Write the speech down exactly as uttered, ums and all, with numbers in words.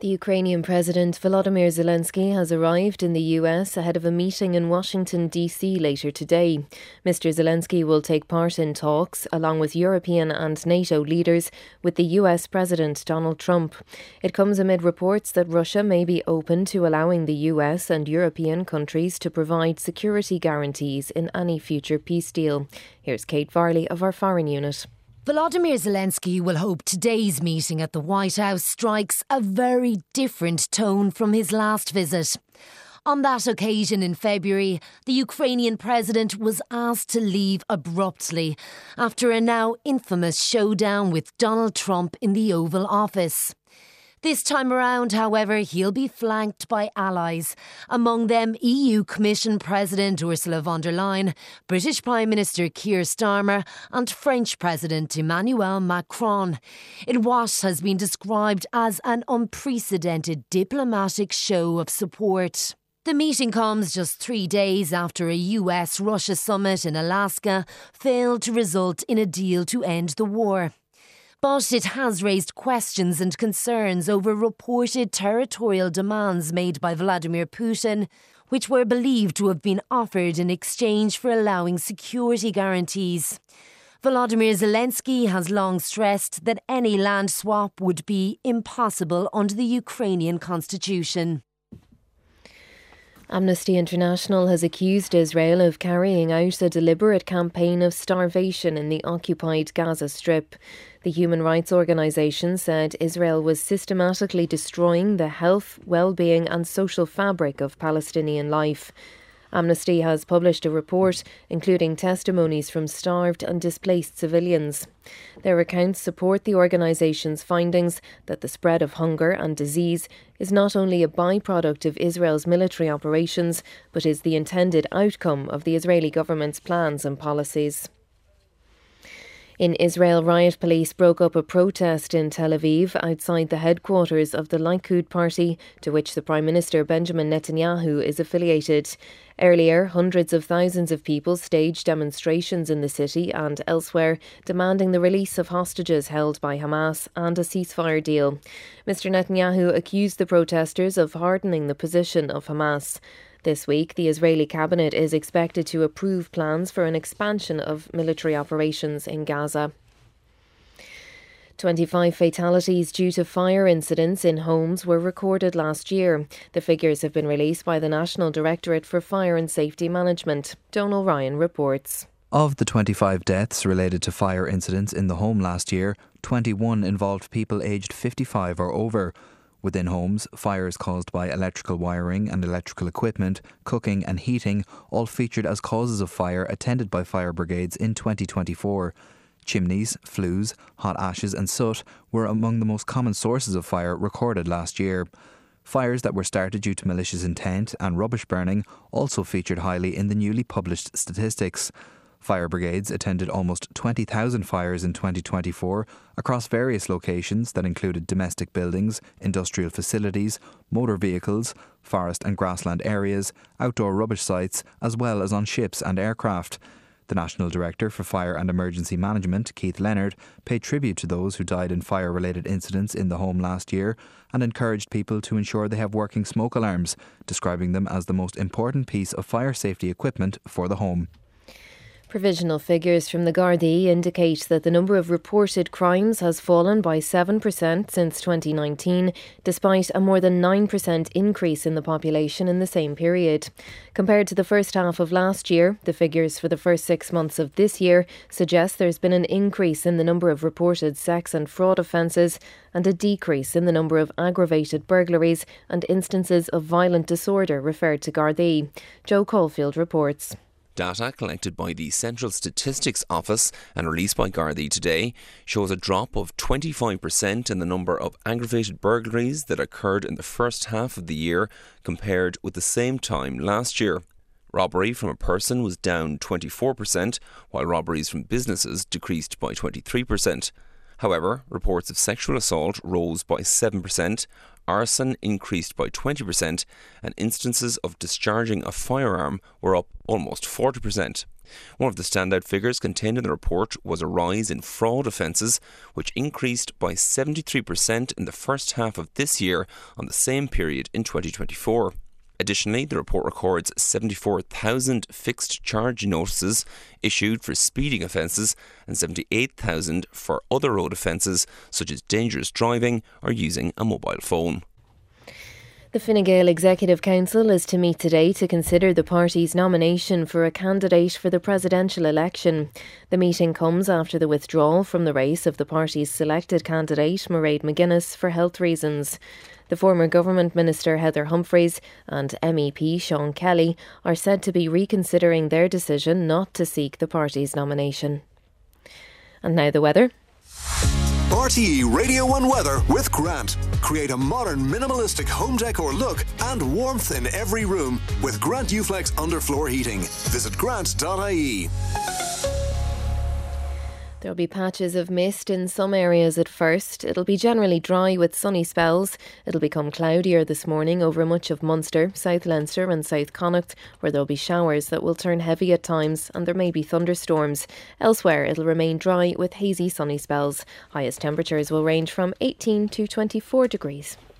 The Ukrainian President Volodymyr Zelensky has arrived in the U S ahead of a meeting in Washington, D C later today. Mister Zelensky will take part in talks, along with European and NATO leaders, with the U S President Donald Trump. It comes amid reports that Russia may be open to allowing the U S and European countries to provide security guarantees in any future peace deal. Here's Kate Varley of our Foreign Unit. Volodymyr Zelensky will hope today's meeting at the White House strikes a very different tone from his last visit. On that occasion in February, the Ukrainian president was asked to leave abruptly after a now infamous showdown with Donald Trump in the Oval Office. This time around, however, he'll be flanked by allies, among them E U Commission President Ursula von der Leyen, British Prime Minister Keir Starmer and French President Emmanuel Macron, in what has been described as an unprecedented diplomatic show of support. The meeting comes just three days after a U S Russia summit in Alaska failed to result in a deal to end the war. But it has raised questions and concerns over reported territorial demands made by Vladimir Putin, which were believed to have been offered in exchange for allowing security guarantees. Volodymyr Zelensky has long stressed that any land swap would be impossible under the Ukrainian constitution. Amnesty International has accused Israel of carrying out a deliberate campaign of starvation in the occupied Gaza Strip. The human rights organisation said Israel was systematically destroying the health, well-being and social fabric of Palestinian life. Amnesty has published a report including testimonies from starved and displaced civilians. Their accounts support the organisation's findings that the spread of hunger and disease is not only a byproduct of Israel's military operations, but is the intended outcome of the Israeli government's plans and policies. In Israel, riot police broke up a protest in Tel Aviv outside the headquarters of the Likud party, to which the Prime Minister Benjamin Netanyahu is affiliated. Earlier, hundreds of thousands of people staged demonstrations in the city and elsewhere, demanding the release of hostages held by Hamas and a ceasefire deal. Mister Netanyahu accused the protesters of hardening the position of Hamas. This week, the Israeli cabinet is expected to approve plans for an expansion of military operations in Gaza. twenty-five fatalities due to fire incidents in homes were recorded last year. The figures have been released by the National Directorate for Fire and Safety Management. Donal Ryan reports. Of the twenty-five deaths related to fire incidents in the home last year, twenty-one involved people aged fifty-five or over. Within homes, fires caused by electrical wiring and electrical equipment, cooking and heating all featured as causes of fire attended by fire brigades in twenty twenty-four. Chimneys, flues, hot ashes and soot were among the most common sources of fire recorded last year. Fires that were started due to malicious intent and rubbish burning also featured highly in the newly published statistics. Fire brigades attended almost twenty thousand fires in twenty twenty-four across various locations that included domestic buildings, industrial facilities, motor vehicles, forest and grassland areas, outdoor rubbish sites, as well as on ships and aircraft. The National Director for Fire and Emergency Management, Keith Leonard, paid tribute to those who died in fire-related incidents in the home last year and encouraged people to ensure they have working smoke alarms, describing them as the most important piece of fire safety equipment for the home. Provisional figures from the Gardaí indicate that the number of reported crimes has fallen by seven percent since twenty nineteen, despite a more than nine percent increase in the population in the same period. Compared to the first half of last year, the figures for the first six months of this year suggest there's been an increase in the number of reported sex and fraud offences and a decrease in the number of aggravated burglaries and instances of violent disorder referred to Gardaí. Joe Caulfield reports. Data collected by the Central Statistics Office and released by Gardaí today shows a drop of twenty-five percent in the number of aggravated burglaries that occurred in the first half of the year compared with the same time last year. Robbery from a person was down twenty-four percent, while robberies from businesses decreased by twenty-three percent. However, reports of sexual assault rose by seven percent, arson increased by twenty percent, and instances of discharging a firearm were up almost forty percent. One of the standout figures contained in the report was a rise in fraud offences, which increased by seventy-three percent in the first half of this year on the same period in twenty twenty-four. Additionally, the report records seventy-four thousand fixed charge notices issued for speeding offences and seventy-eight thousand for other road offences such as dangerous driving or using a mobile phone. The Fine Gael Executive Council is to meet today to consider the party's nomination for a candidate for the presidential election. The meeting comes after the withdrawal from the race of the party's selected candidate, Mairead McGuinness, for health reasons. The former government minister Heather Humphreys and M E P Sean Kelly are said to be reconsidering their decision not to seek the party's nomination. And now the weather. R T E Radio one Weather with Grant. Create a modern minimalistic home decor look and warmth in every room with Grant Uflex underfloor heating. Visit grant dot I E. There'll be patches of mist in some areas at first. It'll be generally dry with sunny spells. It'll become cloudier this morning over much of Munster, South Leinster and South Connacht, where there'll be showers that will turn heavy at times and there may be thunderstorms. Elsewhere, it'll remain dry with hazy sunny spells. Highest temperatures will range from eighteen to twenty-four degrees.